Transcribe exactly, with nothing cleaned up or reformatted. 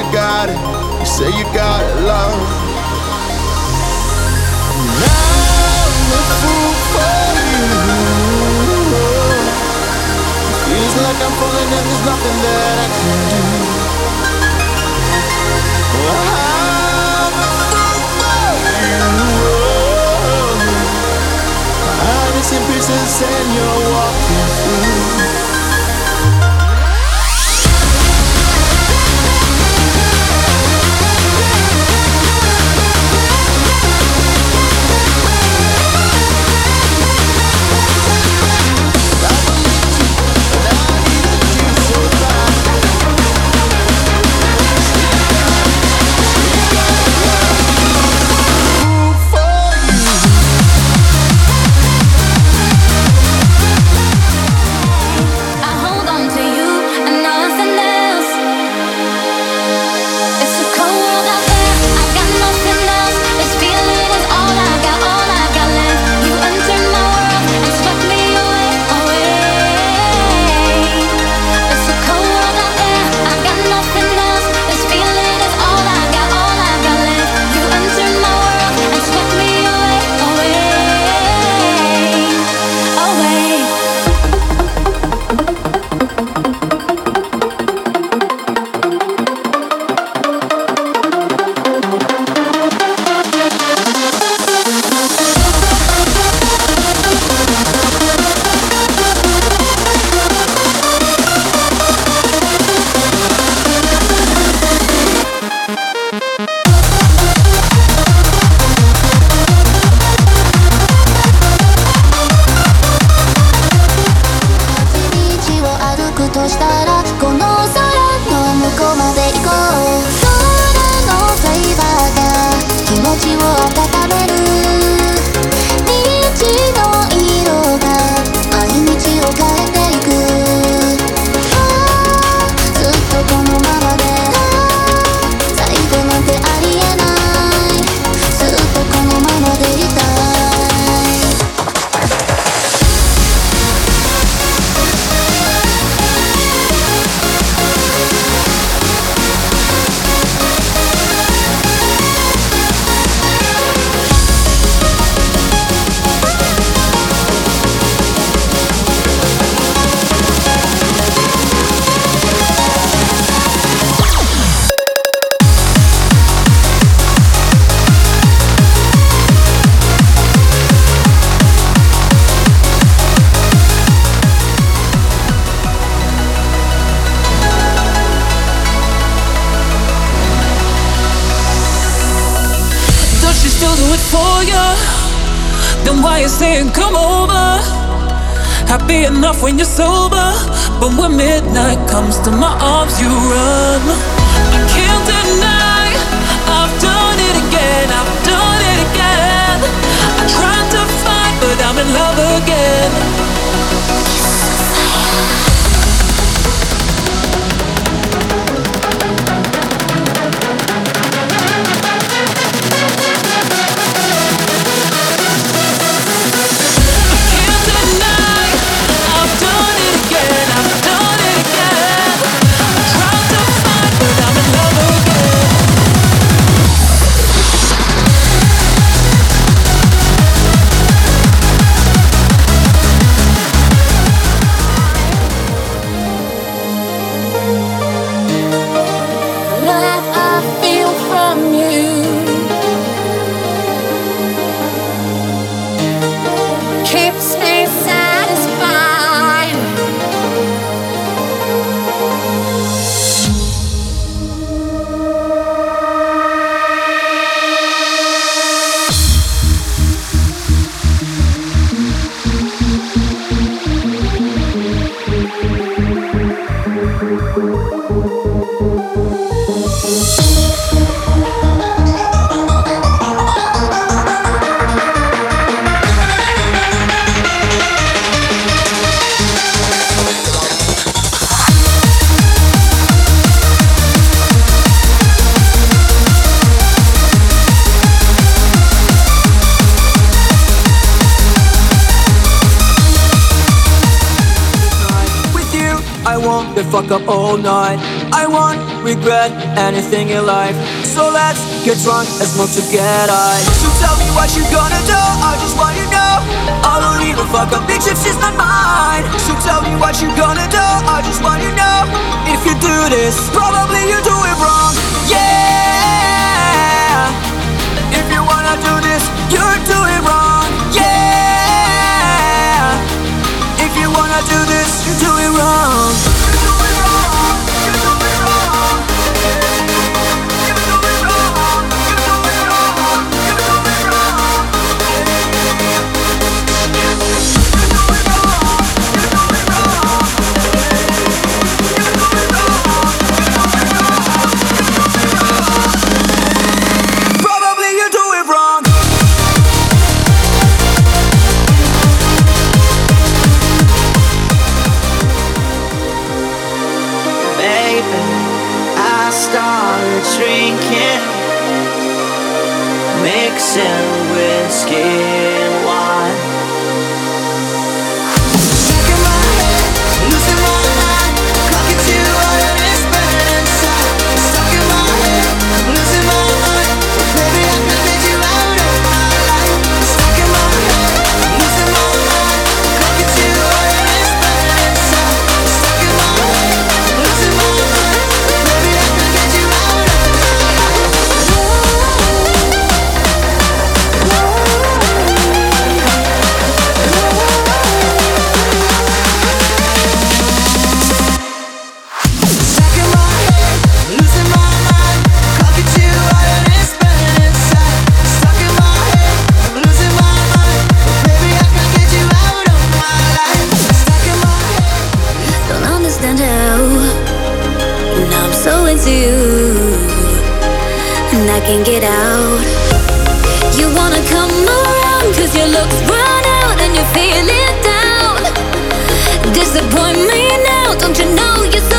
got it, you say you got it, love. I'm a fool for you. It feels like I'm falling and there's nothing that I can do. I'm a fool for you. I'm missing pieces and you're walking through. Saying come over, happy enough when you're sober, but when midnight comes to my arms you run. I can't deny, I've done it again, I've done it again. I tried to fight, but I'm in love again. I won't be fuck up all night. I want regret anything in life. So let's get drunk and smoke to get high. So tell me what you gonna do, I just want you know I don't even fuck a bitch if she's not mine. So tell me what you gonna do, I just want you know if you do this, probably you do it wrong. Yeah, if you wanna do this, you're doing wrong. Yeah, if you wanna do this, you're doing wrong. Started drinking, mixing whiskey and wine. Stuck in my head, losing my mind, clocking to what it is burning inside. Stuck in my head, losing my mind, baby I can get you out of my life. Stuck in my head, losing my mind, clocking to what it is burning inside. Stuck in my head, losing my mind, baby I can get you out of my life. Stuck in my head, losing my mind, clocking to what it is burning inside. Stuck in my head, losing my mind, baby I can get you out of my life. Stuck in my head. Don't understand how now I'm so into you and I can't get out. You wanna come around cause your looks run out and you're feeling down. Disappoint me now, don't you know you're so